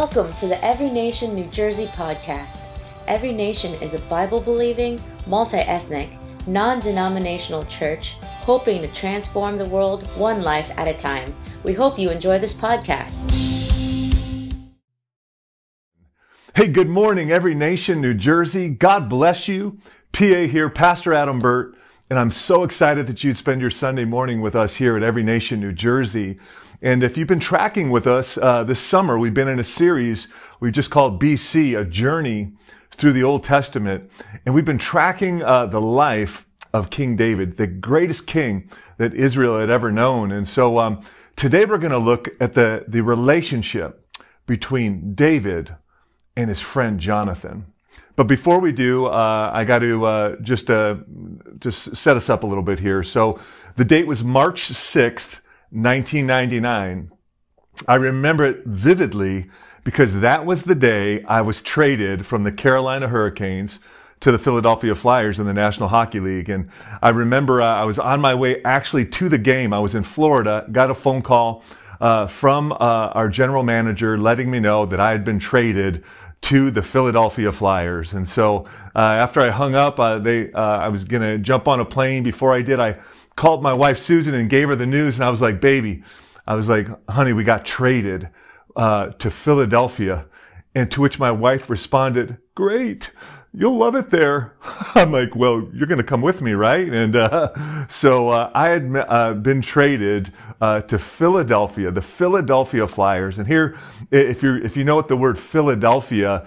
Welcome to the Every Nation New Jersey podcast. Every Nation is a Bible-believing, multi-ethnic, non-denominational church hoping to transform the world one life at a time. We hope you enjoy this podcast. Hey, good morning, Every Nation New Jersey. God bless you. PA here, Pastor Adam Burt, and I'm so excited that you'd spend your Sunday morning with us here at Every Nation New Jersey. And if you've been tracking with us this summer, we've been in a series we just called BC, a journey through the Old Testament. And we've been tracking the life of King David, the greatest king that Israel had ever known. And so today we're going to look at the relationship between David and his friend Jonathan. But before we do, I got to just set us up a little bit here. So the date was March 6th, 1999. I remember it vividly because that was the day I was traded from the Carolina Hurricanes to the Philadelphia Flyers in the National Hockey League. And I remember I was on my way actually to the game. I was in Florida, got a phone call from our general manager letting me know that I had been traded to the Philadelphia Flyers. And so after I hung up, I was going to jump on a plane. Before I did, I called my wife Susan and gave her the news, and I was like, honey, we got traded to Philadelphia. And to which my wife responded, great, you'll love it there. I'm like, well, you're going to come with me, right? And so I had been traded to Philadelphia, the Philadelphia Flyers. And here, if you know what the word Philadelphia,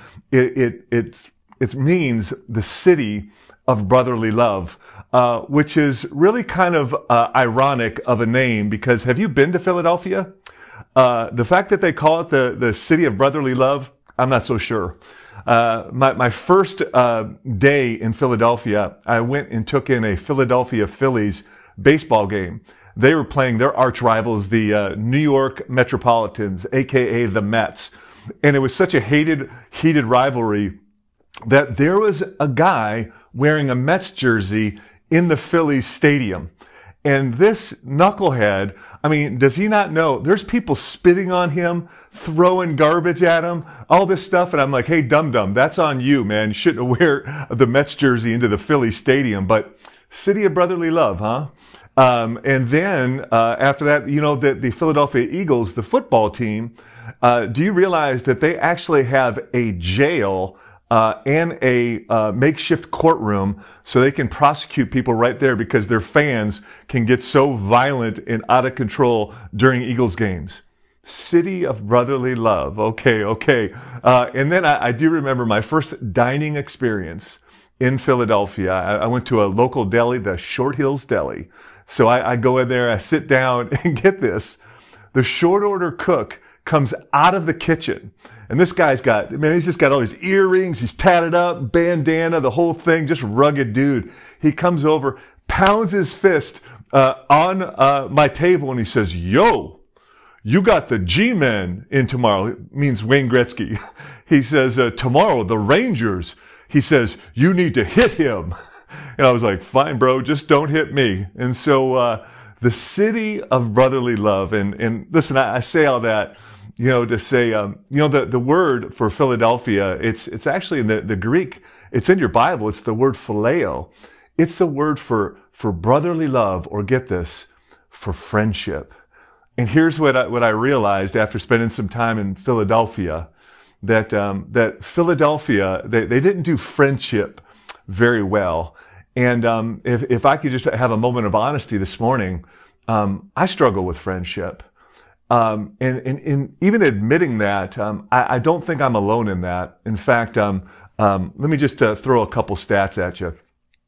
it means the city of brotherly love, which is really kind of ironic of a name, because have you been to Philadelphia? The fact that they call it the city of brotherly love, I'm not so sure. My first day in Philadelphia, I went and took in a Philadelphia Phillies baseball game. They were playing their arch rivals, the New York Metropolitans, aka the Mets. And it was such a heated rivalry that there was a guy wearing a Mets jersey in the Phillies stadium. And this knucklehead, I mean, does he not know? There's people spitting on him, throwing garbage at him, all this stuff. And I'm like, hey, dum-dum, that's on you, man. You shouldn't wear the Mets jersey into the Phillies stadium. But city of brotherly love, huh? And then after that, you know, the Philadelphia Eagles, the football team, do you realize that they actually have a jail and a makeshift courtroom so they can prosecute people right there because their fans can get so violent and out of control during Eagles games? City of brotherly love. Okay. And then I do remember my first dining experience in Philadelphia. I went to a local deli, the Short Hills Deli. So I go in there, I sit down, and get this. The short order cook comes out of the kitchen. And this guy's he's just got all these earrings, he's tatted up, bandana, the whole thing, just rugged dude. He comes over, pounds his fist on my table, and he says, yo, you got the G-Men in tomorrow. It means Wayne Gretzky. He says, tomorrow, the Rangers. He says, you need to hit him. And I was like, fine, bro, just don't hit me. And so the city of brotherly love. And listen, I say all that, you know, to say, the word for Philadelphia, it's actually in the Greek. It's in your Bible. It's the word phileo. It's the word for brotherly love, or get this, for friendship. And here's what I realized after spending some time in Philadelphia, that Philadelphia, they didn't do friendship very well. And if I could just have a moment of honesty this morning, I struggle with friendship. And even admitting that, I don't think I'm alone in that. In fact, let me just throw a couple stats at you.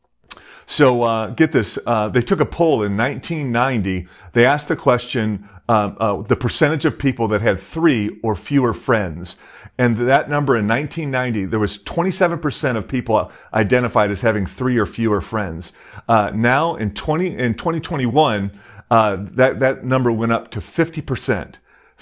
So get this, they took a poll in 1990. They asked the question, the percentage of people that had 3 or fewer friends. And that number in 1990, there was 27% of people identified as having 3 or fewer friends. Now in 2021, that number went up to 50%.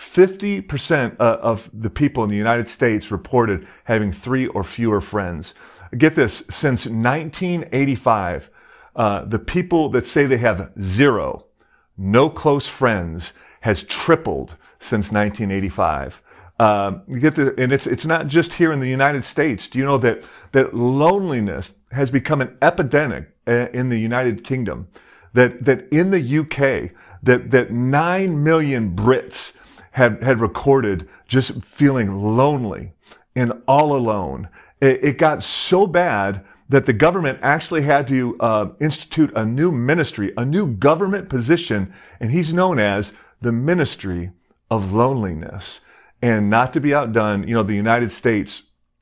50% of the people in the United States reported having 3 or fewer friends. Get this, since 1985, the people that say they have 0, no close friends, has tripled since 1985. And it's not just here in the United States. Do you know that loneliness has become an epidemic in the United Kingdom? That in the UK, that 9 million Brits had recorded just feeling lonely and all alone. It got so bad that the government actually had to institute a new ministry, a new government position, and he's known as the Ministry of Loneliness. And not to be outdone, the United States,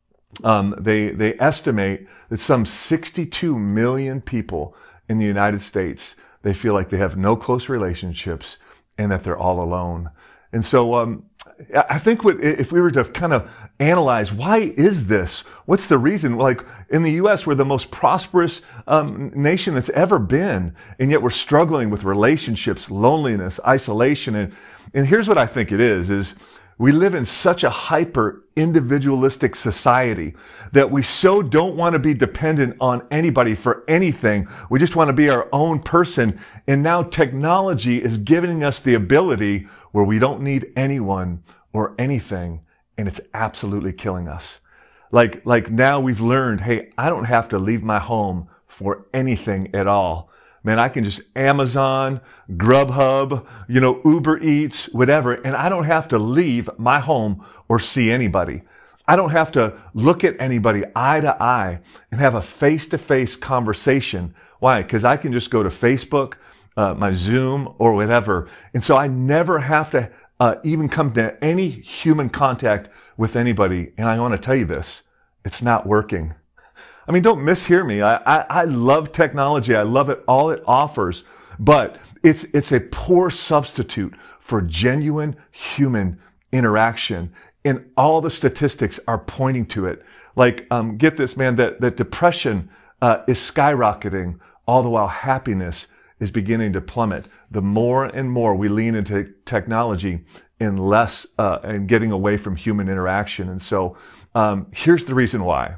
they estimate that some 62 million people in the United States, they feel like they have no close relationships and that they're all alone. And so I think if we were to kind of analyze, why is this? What's the reason? Like in the U.S., we're the most prosperous nation that's ever been, and yet we're struggling with relationships, loneliness, isolation. And here's what I think it is we live in such a hyper individualistic society that we so don't want to be dependent on anybody for anything. We just want to be our own person. And now technology is giving us the ability where we don't need anyone or anything. And it's absolutely killing us. Like now we've learned, hey, I don't have to leave my home for anything at all. Man, I can just Amazon, Grubhub, Uber Eats, whatever, and I don't have to leave my home or see anybody. I don't have to look at anybody eye to eye and have a face-to-face conversation. Why? Because I can just go to Facebook, my Zoom, or whatever. And so I never have to even come to any human contact with anybody. And I want to tell you this, it's not working. I mean, don't mishear me. I love technology. I love it, all it offers. But it's a poor substitute for genuine human interaction. And all the statistics are pointing to it. Like, get this, man, that depression is skyrocketing, all the while happiness is beginning to plummet. The more and more we lean into technology and less and getting away from human interaction. And so here's the reason why.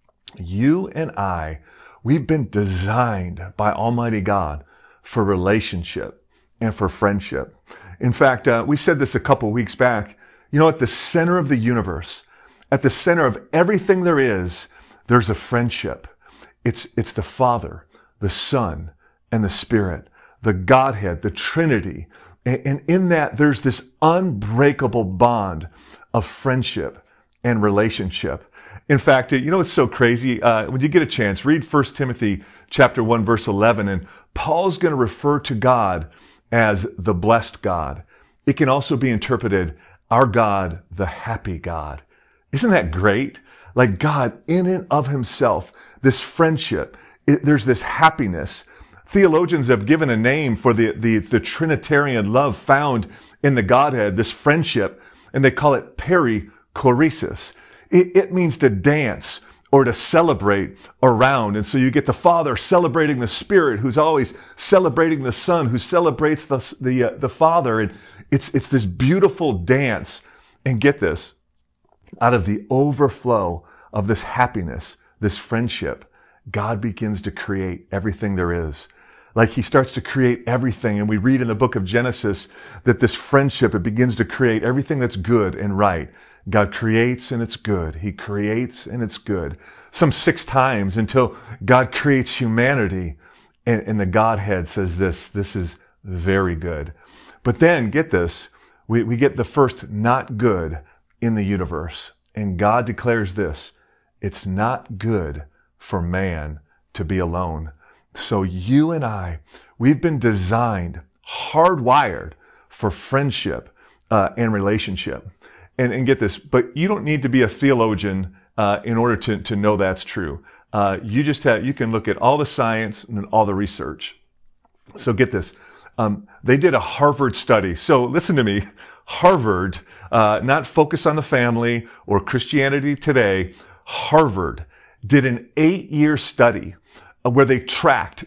You and I, we've been designed by Almighty God for relationship and for friendship. In fact, we said this a couple weeks back. At the center of the universe, at the center of everything there is, there's a friendship. It's the Father, the Son, and the Spirit, the Godhead, the Trinity. And in that, there's this unbreakable bond of friendship and relationship. In fact, it's so crazy. When you get a chance, read 1 Timothy chapter 1, verse 11, and Paul's going to refer to God as the blessed God. It can also be interpreted, our God, the happy God. Isn't that great? Like God, in and of himself, this friendship, there's this happiness. Theologians have given a name for the Trinitarian love found in the Godhead, this friendship, and they call it perichoresis. It means to dance or to celebrate around. And so you get the Father celebrating the Spirit, who's always celebrating the Son, who celebrates the Father. And it's this beautiful dance. And get this, out of the overflow of this happiness, this friendship, God begins to create everything there is. Like he starts to create everything. And we read in the book of Genesis that this friendship, it begins to create everything that's good and right. God creates and it's good. He creates and it's good. Some 6 times until God creates humanity. And the Godhead says this is very good. But then, get this, we get the first not good in the universe. And God declares this, it's not good for man to be alone. So you and I, we've been designed, hardwired for friendship and relationship. And get this, but you don't need to be a theologian in order to know that's true. You can look at all the science and all the research. So get this, they did a Harvard study. So listen to me, Harvard, not Focus on the Family or Christianity Today, Harvard did an 8-year study where they tracked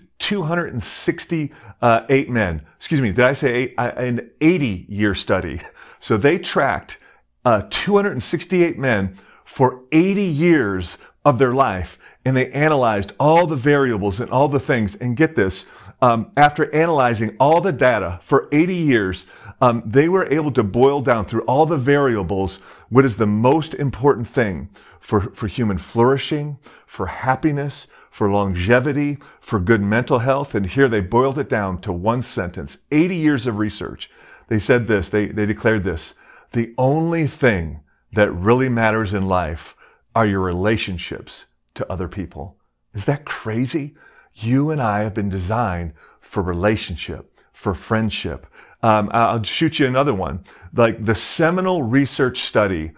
268 men. Excuse me, did I say an 80-year study? So they tracked 268 men for 80 years of their life, and they analyzed all the variables and all the things. And get this, after analyzing all the data for 80 years, they were able to boil down through all the variables what is the most important thing for human flourishing, for happiness, for longevity, for good mental health. And here they boiled it down to one sentence. 80 years of research. They said this, they declared this: the only thing that really matters in life are your relationships to other people. Is that crazy? You and I have been designed for relationship, for friendship. I'll shoot you another one. Like the seminal research study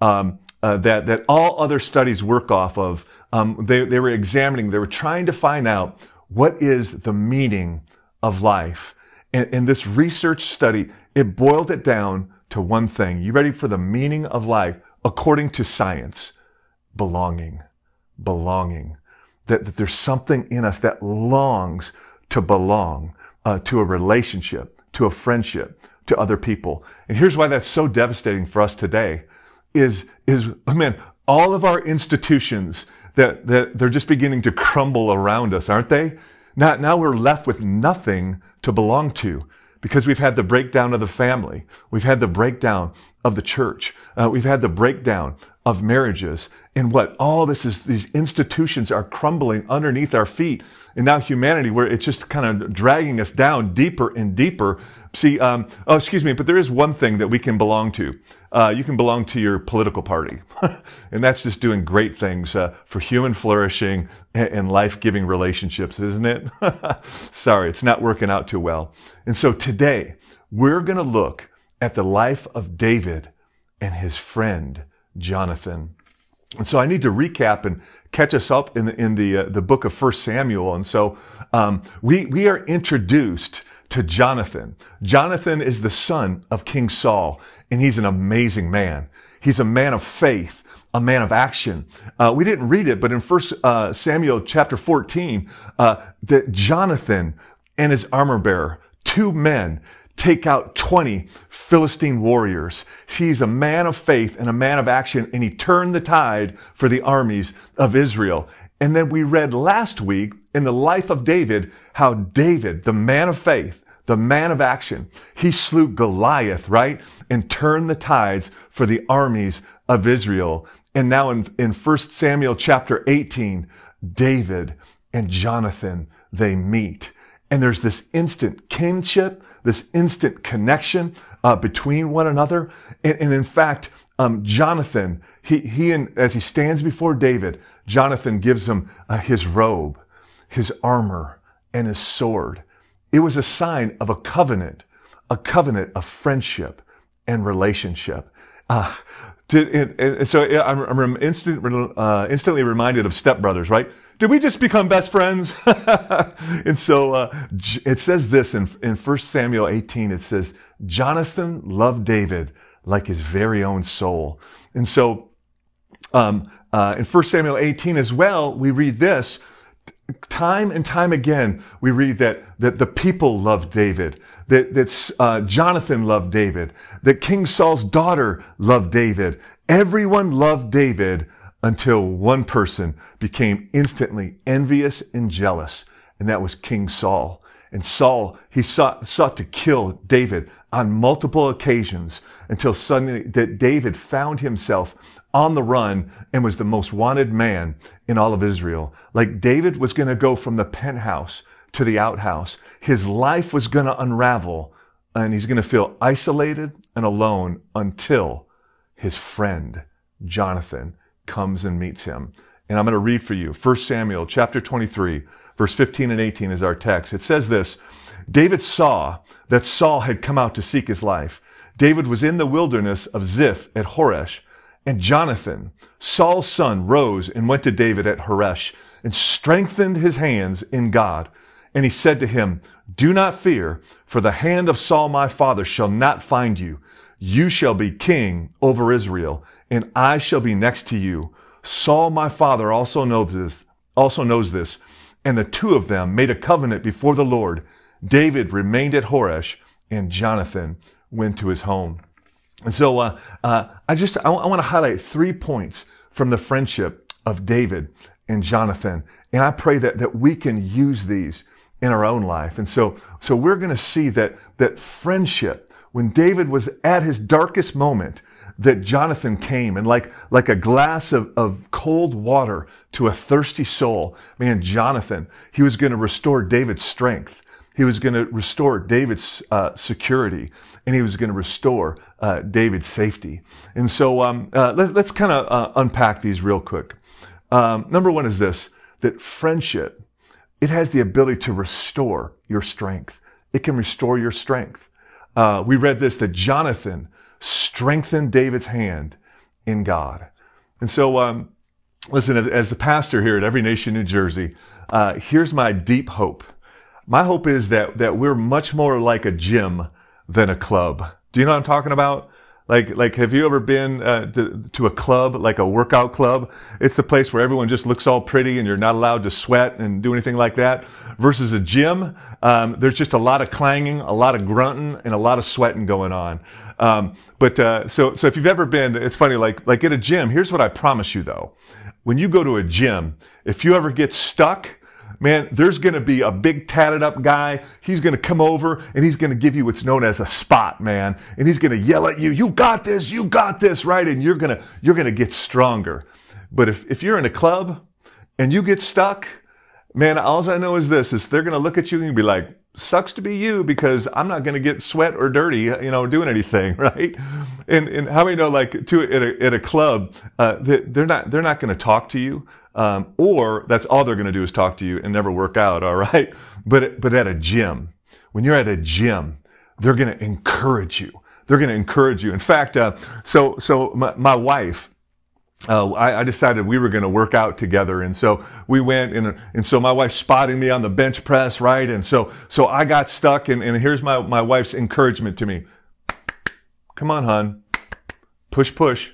that all other studies work off of. They were examining, they were trying to find out what is the meaning of life. And this research study, it boiled it down to one thing. You ready for the meaning of life? According to science, belonging. Belonging. That there's something in us that longs to belong to a relationship, to a friendship, to other people. And here's why that's so devastating for us today is man, all of our institutions that they're just beginning to crumble around us, aren't they? Now we're left with nothing to belong to because we've had the breakdown of the family. We've had the breakdown of the church. We've had the breakdown of marriages. And what all this is, these institutions are crumbling underneath our feet. And now humanity, where it's just kind of dragging us down deeper and deeper. See, but there is one thing that we can belong to. You can belong to your political party. And that's just doing great things for human flourishing and life-giving relationships, isn't it? Sorry, it's not working out too well. And so today, we're going to look at the life of David and his friend, Jonathan. And so I need to recap and catch us up in the book of 1 Samuel. And so we are introduced to Jonathan. Jonathan is the son of King Saul, and he's an amazing man. He's a man of faith, a man of action. We didn't read it, but in 1 Samuel chapter 14, that Jonathan and his armor bearer, two men, take out 20 Philistine warriors. He's a man of faith and a man of action, and he turned the tide for the armies of Israel. And then we read last week in the life of David, how David, the man of faith, the man of action, he slew Goliath, right? And turned the tides for the armies of Israel. And now in 1 Samuel chapter 18, David and Jonathan, they meet. And there's this instant kinship, this instant connection between one another. And in fact, Jonathan, as he stands before David, Jonathan gives him his robe, his armor, and his sword. It was a sign of a covenant of friendship and relationship. So I'm instantly reminded of Step Brothers, right? Did we just become best friends? And so it says this in 1 Samuel 18, it says, Jonathan loved David like his very own soul. And so in 1 Samuel 18 as well, we read this. Time and time again, we read that the people loved David, that Jonathan loved David, that King Saul's daughter loved David. Everyone loved David until one person became instantly envious and jealous, and that was King Saul. And Saul, he sought to kill David on multiple occasions until suddenly that David found himself on the run and was the most wanted man in all of Israel. Like David was going to go from the penthouse to the outhouse. His life was going to unravel, and he's going to feel isolated and alone until his friend Jonathan comes and meets him. And I'm going to read for you 1 Samuel chapter 23, verse 15 and 18 is our text. It says this: David saw that Saul had come out to seek his life. David was in the wilderness of Ziph at Horesh. And Jonathan, Saul's son, rose and went to David at Horesh and strengthened his hands in God. And he said to him, Do not fear, for the hand of Saul my father shall not find you. You shall be king over Israel, and I shall be next to you. Saul my father also knows this. And the two of them made a covenant before the Lord. David remained at Horesh, and Jonathan went to his home. And so I want to highlight 3 points from the friendship of David and Jonathan. And I pray that we can use these in our own life. And so we're going to see that friendship, when David was at his darkest moment, that Jonathan came and like a glass of cold water to a thirsty soul, man, Jonathan, he was going to restore David's strength. He was going to restore David's security, and he was going to restore David's safety. And so let's kind of unpack these real quick. Number one is this, that friendship, it has the ability to restore your strength. It can restore your strength. We read this, that Jonathan strengthened David's hand in God. And so, listen, as the pastor here at Every Nation New Jersey, here's my deep hope. My hope is that we're much more like a gym than a club. Do you know what I'm talking about? Like, have you ever been to a club, like a workout club? It's the place where everyone just looks all pretty and you're not allowed to sweat and do anything like that. Versus a gym, there's just a lot of clanging, a lot of grunting, and a lot of sweating going on. So if you've ever been, it's funny, like at a gym, here's what I promise you though. When you go to a gym, if you ever get stuck, man, there's going to be a big tatted up guy. He's going to come over and he's going to give you what's known as a spot, man. And he's going to yell at you, you got this, right? And you're going to get stronger. But if you're in a club and you get stuck, man, all I know is this, is they're going to look at you and be like, sucks to be you, because I'm not going to get sweat or dirty, doing anything, right? And how many know, like, at a club, they're not going to talk to you, or that's all they're going to do is talk to you and never work out, all right? But at a gym, when you're at a gym, they're going to encourage you. They're going to encourage you. In fact, so my wife, I decided we were going to work out together, and so we went, and so my wife spotted me on the bench press, right? And so I got stuck, and here's my wife's encouragement to me: "Come on, hon, push."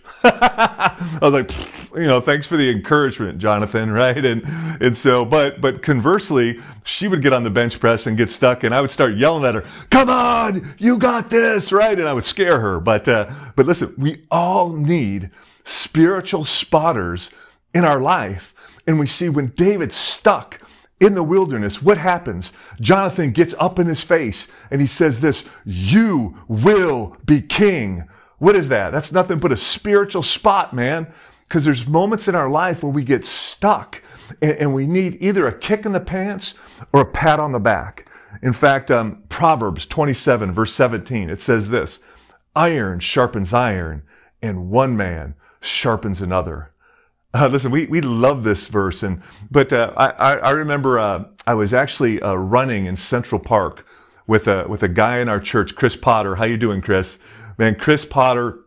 I was like, thanks for the encouragement, Jonathan, right? And so, but conversely, she would get on the bench press and get stuck, and I would start yelling at her, "Come on, you got this," right? And I would scare her. But listen, we all need spiritual spotters in our life. And we see when David's stuck in the wilderness, what happens? Jonathan gets up in his face and he says this: "You will be king." What is that? That's nothing but a spiritual spot, man. Because there's moments in our life where we get stuck and we need either a kick in the pants or a pat on the back. In fact, Proverbs 27 verse 17, it says this: "Iron sharpens iron, and one man sharpens another." Listen, we love this verse, but I remember I was actually running in Central Park with a guy in our church, Chris Potter. How you doing, Chris? Man, Chris Potter,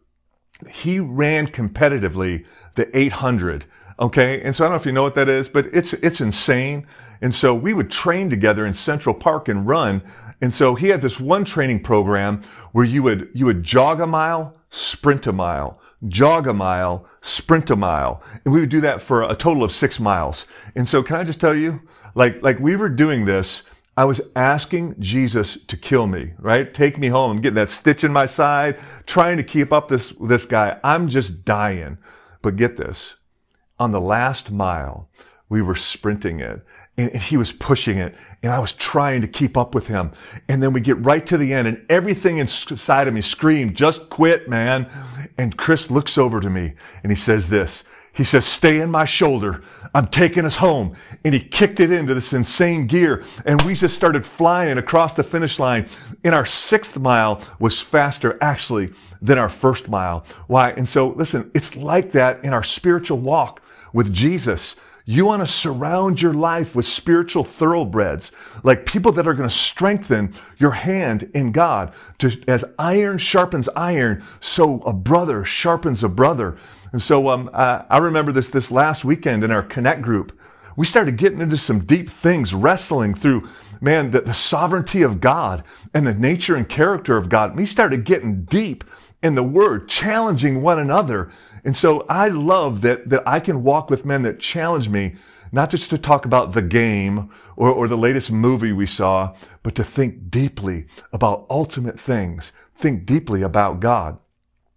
he ran competitively the 800. Okay, and so I don't know if you know what that is, but it's insane. And so we would train together in Central Park and run. And so he had this one training program where you would jog a mile, sprint a mile, jog a mile, sprint a mile. And we would do that for a total of 6 miles. And so can I just tell you, like we were doing this, I was asking Jesus to kill me, right? Take me home. I'm getting that stitch in my side, trying to keep up this guy. I'm just dying. But get this, on the last mile, we were sprinting it. And he was pushing it, and I was trying to keep up with him. And then we get right to the end, and everything inside of me screamed, "Just quit, man." And Chris looks over to me, and he says this. He says, "Stay in my shoulder. I'm taking us home." And he kicked it into this insane gear, and we just started flying across the finish line. And our 6th mile was faster, actually, than our 1st mile. Why? And so, listen, it's like that in our spiritual walk with Jesus. You want to surround your life with spiritual thoroughbreds, like people that are going to strengthen your hand in God. As iron sharpens iron, so a brother sharpens a brother. And so I remember this last weekend in our Connect group. We started getting into some deep things, wrestling through, man, the sovereignty of God and the nature and character of God. We started getting deep in the Word, challenging one another. And so I love that I can walk with men that challenge me, not just to talk about the game or the latest movie we saw, but to think deeply about ultimate things, think deeply about God.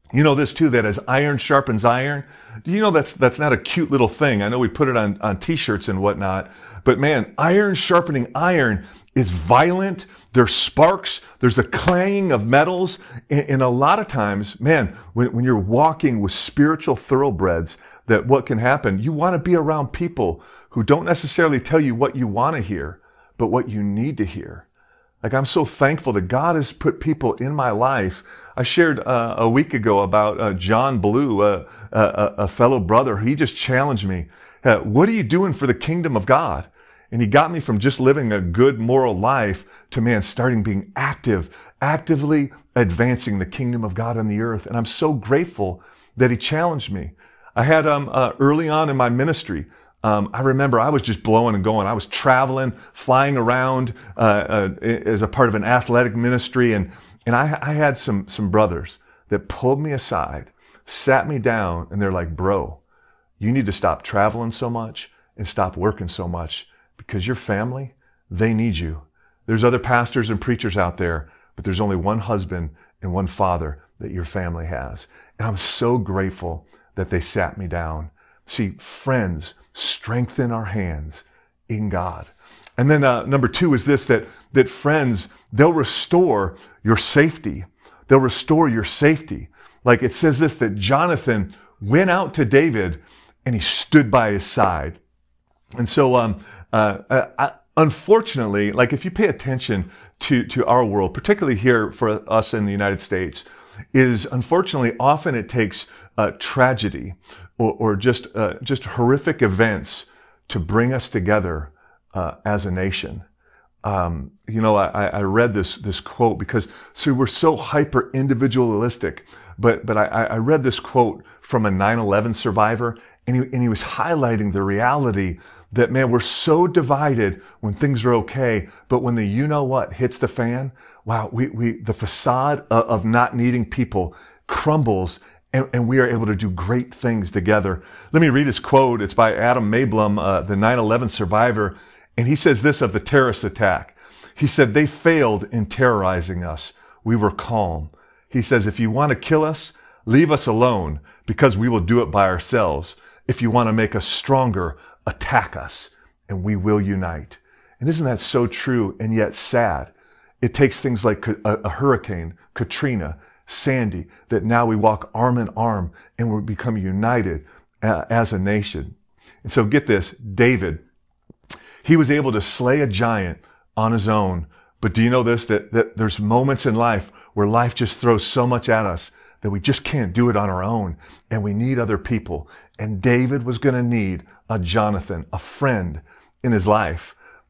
You know this too, that as iron sharpens iron. Do you know that's not a cute little thing? I know we put it on t-shirts and whatnot, but man, iron sharpening iron is violent. There's sparks. There's a clanging of metals. And a lot of times, man, when you're walking with spiritual thoroughbreds, that what can happen, you want to be around people who don't necessarily tell you what you want to hear, but what you need to hear. Like, I'm so thankful that God has put people in my life. I shared a week ago about John Blue, a fellow brother. He just challenged me. What are you doing for the kingdom of God? And he got me from just living a good moral life to, man, starting being actively advancing the kingdom of God on the earth. And I'm so grateful that he challenged me. I had early on in my ministry, I remember I was just blowing and going. I was traveling, flying around as a part of an athletic ministry, and I had some brothers that pulled me aside, sat me down, and they're like, "Bro, you need to stop traveling so much and stop working so much, because your family, they need you. There's other pastors and preachers out there, but there's only one husband and one father that your family has." And I'm so grateful that they sat me down. See, friends strengthen our hands in God. And then number two is this, that friends, they'll restore your safety. They'll restore your safety. Like it says this, that Jonathan went out to David and he stood by his side. And so unfortunately, like if you pay attention to our world, particularly here for us in the United States, is unfortunately often it takes tragedy or just horrific events to bring us together as a nation. I read this quote because we're so hyper individualistic, but I read this quote from a 9/11 survivor, and he was highlighting the reality that, man, we're so divided when things are okay, but when the you know what hits the fan, wow, the facade of not needing people crumbles. And we are able to do great things together. Let me read his quote. It's by Adam Mayblum, the 9/11 survivor. And he says this of the terrorist attack. He said, "They failed in terrorizing us. We were calm." He says, "If you want to kill us, leave us alone, because we will do it by ourselves. If you want to make us stronger, attack us, and we will unite." And isn't that so true and yet sad? It takes things like a hurricane, Katrina, Sandy, that now we walk arm in arm and we become united as a nation. And so get this, David, he was able to slay a giant on his own. But do you know this, that there's moments in life where life just throws so much at us that we just can't do it on our own, and we need other people. And David was going to need a Jonathan, a friend in his life.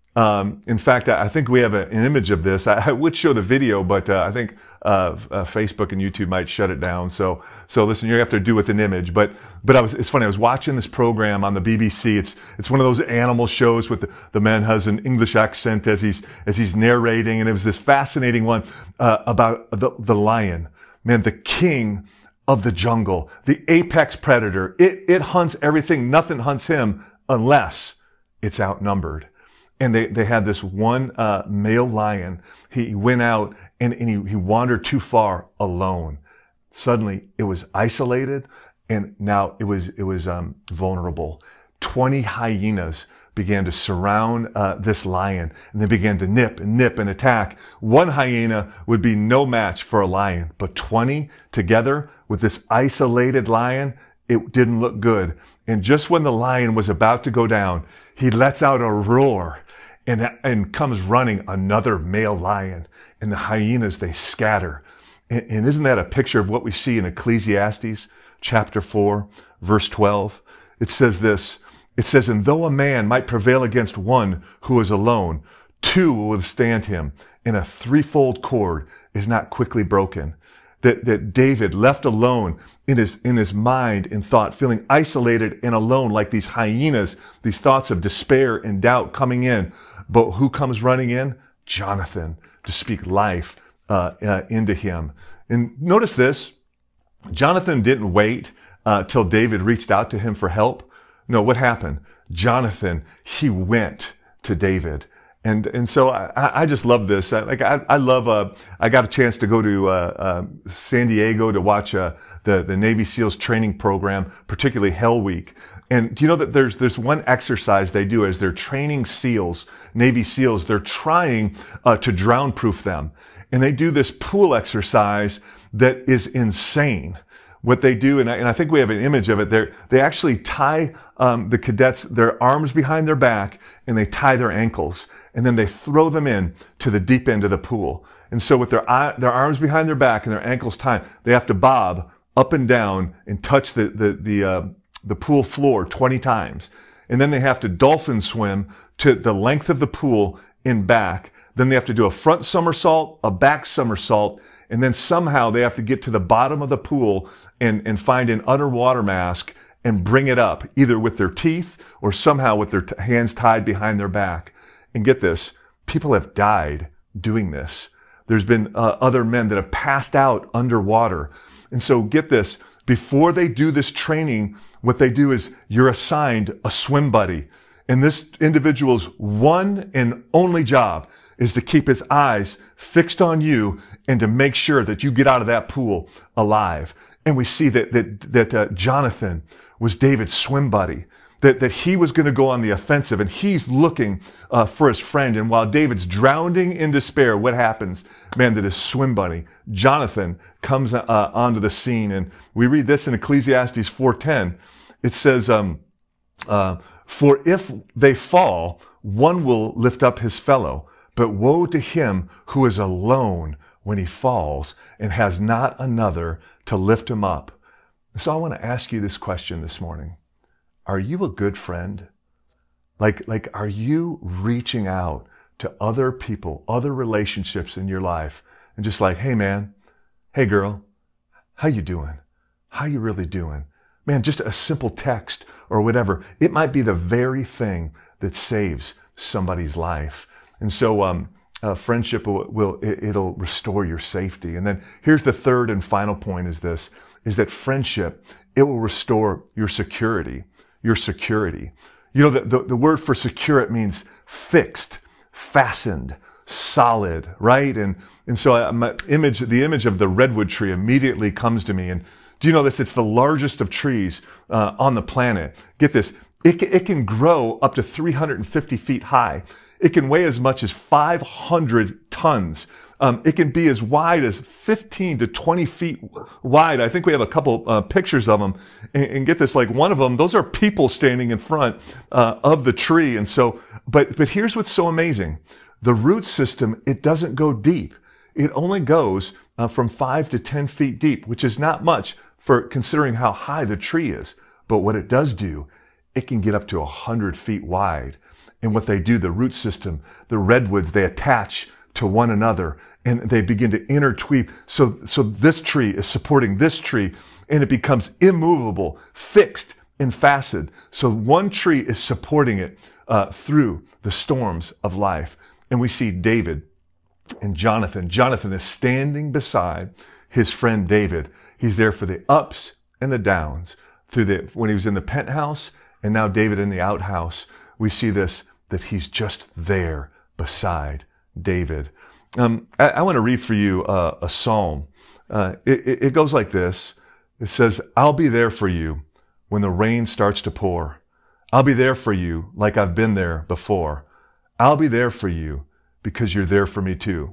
In fact, I think we have an image of this. I would show the video, but I think Facebook and YouTube might shut it down. So listen, you have to do with an image. But it's funny. I was watching this program on the BBC. It's one of those animal shows with the man has an English accent as he's narrating, and it was this fascinating one about the lion, man, the king of the jungle, the apex predator. It hunts everything. Nothing hunts him unless it's outnumbered. And they had this one male lion. He went out and he wandered too far alone. Suddenly it was isolated, and now it was vulnerable. 20 hyenas began to surround this lion, and they began to nip and attack. One hyena would be no match for a lion, but 20 together with this isolated lion, it didn't look good. And just when the lion was about to go down, he lets out a roar. And comes running another male lion, and the hyenas, they scatter. And isn't that a picture of what we see in Ecclesiastes chapter 4, verse 12? It says this, it says, "And though a man might prevail against one who is alone, two will withstand him, and a threefold cord is not quickly broken." That David, left alone in his mind and thought, feeling isolated and alone like these hyenas, these thoughts of despair and doubt coming in. But who comes running in? Jonathan, to speak life into him. And notice this, Jonathan didn't wait till David reached out to him for help. No, what happened? Jonathan, he went to David. And so I just love this. I love. I got a chance to go to San Diego to watch the Navy SEALs training program, particularly Hell Week. And do you know that there's one exercise they do as they're training SEALs, Navy SEALs. They're trying to drown-proof them, and they do this pool exercise that is insane. What they do, and I think we have an image of it. They actually tie the cadets their arms behind their back, and they tie their ankles, and then they throw them in to the deep end of the pool. And so with their arms behind their back and their ankles tied, they have to bob up and down and touch the pool floor 20 times. And then they have to dolphin swim to the length of the pool and back. Then they have to do a front somersault, a back somersault, and then somehow they have to get to the bottom of the pool and find an underwater mask and bring it up, either with their teeth or somehow with their hands tied behind their back. And get this, people have died doing this. There's been other men that have passed out underwater. And so get this, before they do this training, what they do is you're assigned a swim buddy. And this individual's one and only job is to keep his eyes fixed on you and to make sure that you get out of that pool alive. And we see that Jonathan was David's swim buddy, that he was going to go on the offensive, and he's looking for his friend. And while David's drowning in despair, what happens? Man, that his swim buddy, Jonathan, comes onto the scene. And we read this in Ecclesiastes 4:10. It says, for if they fall, one will lift up his fellow, but woe to him who is alone when he falls and has not another to lift him up. So I want to ask you this question this morning. Are you a good friend? Like, are you reaching out to other people, other relationships in your life, and just like, hey man, hey girl, how you doing? How you really doing? Man, just a simple text or whatever. It might be the very thing that saves somebody's life. And so friendship it'll restore your safety. And then here's the third and final point is that friendship, it will restore your security. Your security. You know, the word for secure, it means fixed, fastened, solid, right? And so the image of the redwood tree immediately comes to me. And do you know this? It's the largest of trees on the planet. Get this. It can grow up to 350 feet high. It can weigh as much as 500 tons. It can be as wide as 15 to 20 feet wide. I think we have a couple pictures of them. And get this, like one of them, those are people standing in front of the tree. And so, but here's what's so amazing. The root system, it doesn't go deep. It only goes from 5 to 10 feet deep, which is not much for considering how high the tree is. But what it does do, it can get up to 100 feet wide. And what they do, the root system, the redwoods, they attach to one another and they begin to intertwine. So this tree is supporting this tree and it becomes immovable, fixed and fastened. So one tree is supporting it through the storms of life. And we see David and Jonathan. Jonathan is standing beside his friend David. He's there for the ups and the downs when he was in the penthouse and now David in the outhouse. We see this, that he's just there beside David. I want to read for you a psalm. It goes like this. It says, I'll be there for you when the rain starts to pour. I'll be there for you like I've been there before. I'll be there for you because you're there for me too.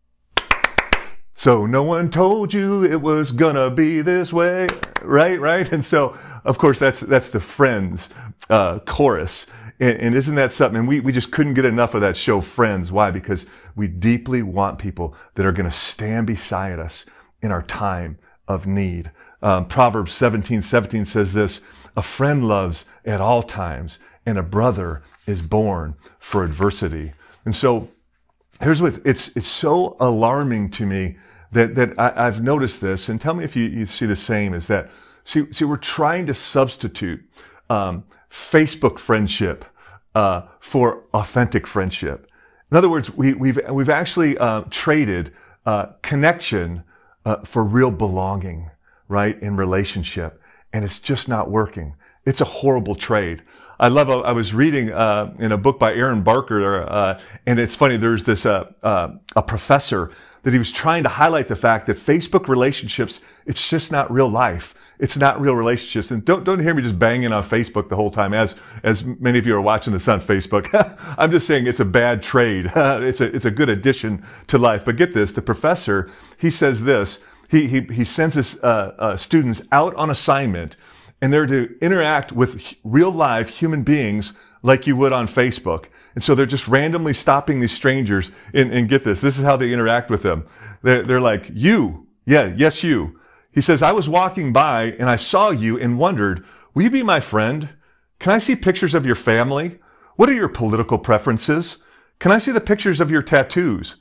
So no one told you it was gonna be this way, right? And so, of course, that's the Friends chorus. And isn't that something? And we just couldn't get enough of that show, Friends. Why? Because we deeply want people that are going to stand beside us in our time of need. Proverbs 17:17 says this, a friend loves at all times, and a brother is born for adversity. And so here's what, it's so alarming to me that I've noticed this, and tell me if you see the same, is that, see, we're trying to substitute Facebook friendship for authentic friendship. In other words, we've actually traded connection for real belonging, right, in relationship, and it's just not working. It's a horrible trade. I was reading in a book by Aaron Barker, and it's funny, there's this a professor that he was trying to highlight the fact that Facebook relationships, it's just not real life. It's not real relationships. And don't hear me just banging on Facebook the whole time, as many of you are watching this on Facebook. I'm just saying it's a bad trade. It's a good addition to life. But get this, the professor, he says this, he sends his students out on assignment, and they're to interact with real live human beings like you would on Facebook. And so they're just randomly stopping these strangers, and get this is how they interact with them. They're like, you, yes you. He says, I was walking by and I saw you and wondered, will you be my friend? Can I see pictures of your family? What are your political preferences? Can I see the pictures of your tattoos?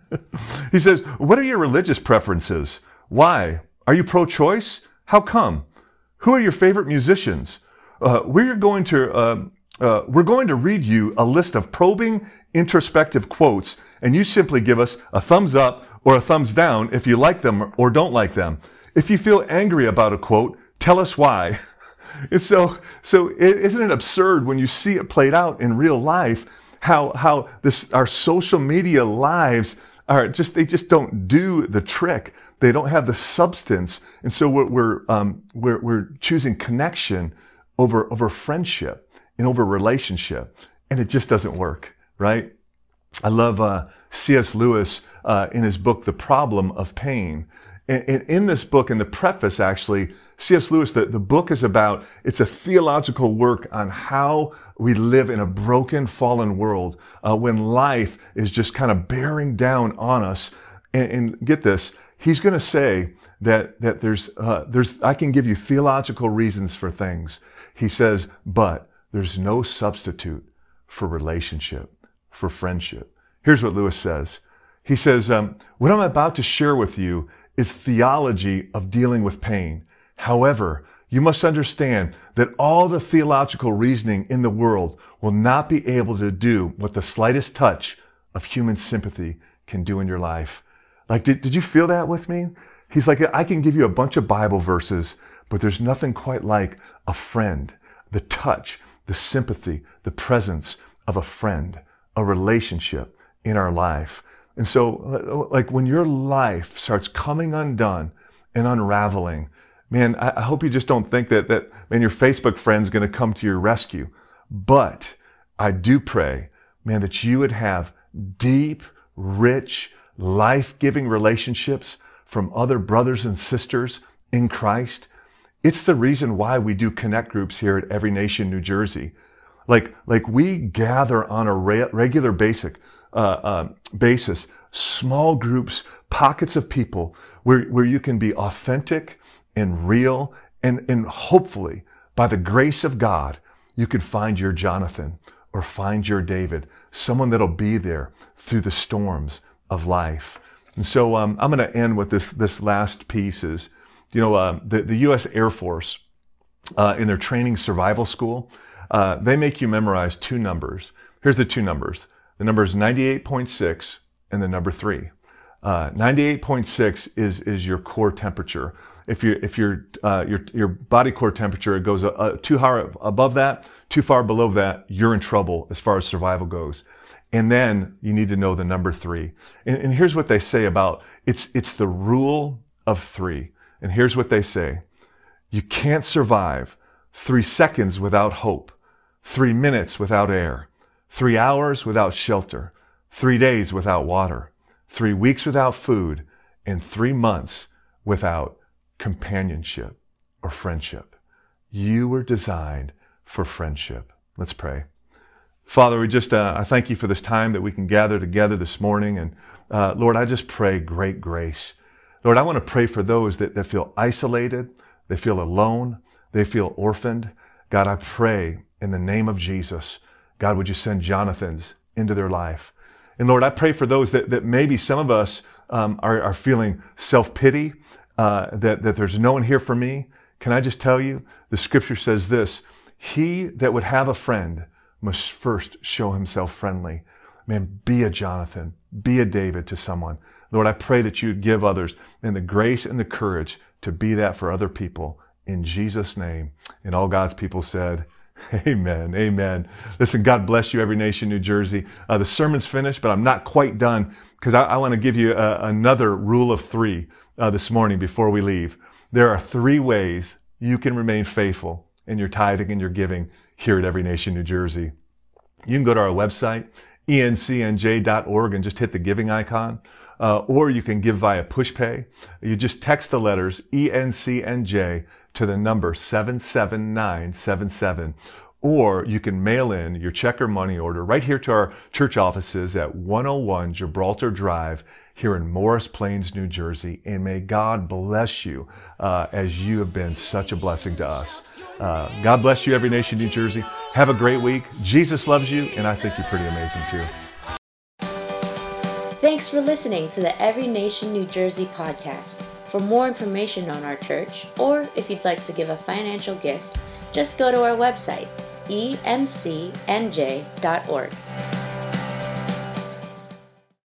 He says, what are your religious preferences? Why? Are you pro-choice? How come? Who are your favorite musicians? We're going to read you a list of probing, introspective quotes, and you simply give us a thumbs up or a thumbs down if you like them or don't like them. If you feel angry about a quote, tell us why. And so isn't it absurd when you see it played out in real life, how our social media lives they just don't do the trick. They don't have the substance. And so we're choosing connection over friendship and over relationship, and it just doesn't work, right? I love C.S. Lewis in his book, The Problem of Pain. And in this book, in the preface actually, C.S. Lewis, the book is about, it's a theological work on how we live in a broken, fallen world when life is just kind of bearing down on us. And get this, he's going to say that there's I can give you theological reasons for things. He says, but there's no substitute for relationship, for friendship. Here's what Lewis says. He says, what I'm about to share with you is theology of dealing with pain. However, you must understand that all the theological reasoning in the world will not be able to do what the slightest touch of human sympathy can do in your life. Like, did you feel that with me? He's like, I can give you a bunch of Bible verses, but there's nothing quite like a friend, the touch, the sympathy, the presence of a friend, a relationship in our life. And so, like, when your life starts coming undone and unraveling, man, I hope you just don't think that man, your Facebook friend's going to come to your rescue. But I do pray, man, that you would have deep, rich, life-giving relationships from other brothers and sisters in Christ. It's the reason why we do connect groups here at Every Nation, New Jersey. Like we gather on a regular basis, small groups, pockets of people where you can be authentic and real, and hopefully by the grace of God, you can find your Jonathan or find your David, someone that'll be there through the storms of life. And so I'm going to end with this last piece is, the U.S. Air Force in their training survival school, they make you memorize two numbers. Here's the two numbers. The number is 98.6 and the number 3. 98.6 is your core temperature. If your body core temperature, it goes too high above that, too far below that, you're in trouble as far as survival goes. And then you need to know the number 3. And here's what they say about it's the rule of 3. And here's what they say: you can't survive 3 seconds without hope, 3 minutes without air, 3 hours without shelter, 3 days without water, 3 weeks without food, and 3 months without companionship or friendship. You were designed for friendship. Let's pray. Father, we just I thank you for this time that we can gather together this morning. And Lord, I just pray great grace. Lord, I want to pray for those that feel isolated, they feel alone, they feel orphaned. God, I pray in the name of Jesus, God, would you send Jonathans into their life? And Lord, I pray for those that maybe some of us are feeling self-pity, that there's no one here for me. Can I just tell you, the scripture says this: he that would have a friend must first show himself friendly. Man, be a Jonathan, be a David to someone. Lord, I pray that you would give others and the grace and the courage to be that for other people in Jesus' name. And all God's people said, amen. Amen. Listen, God bless you, Every Nation, New Jersey. The sermon's finished, but I'm not quite done because I want to give you another rule of three this morning before we leave. There are 3 ways you can remain faithful in your tithing and your giving here at Every Nation, New Jersey. You can go to our website, encnj.org, and just hit the giving icon. Or you can give via PushPay. You just text the letters ENCNJ to the number 77977. Or you can mail in your check or money order right here to our church offices at 101 Gibraltar Drive here in Morris Plains, New Jersey. And may God bless you as you have been such a blessing to us. God bless you, Every Nation, New Jersey. Have a great week. Jesus loves you, and I think you're pretty amazing too. Thanks for listening to the Every Nation New Jersey podcast. For more information on our church, or if you'd like to give a financial gift, just go to our website, emcnj.org.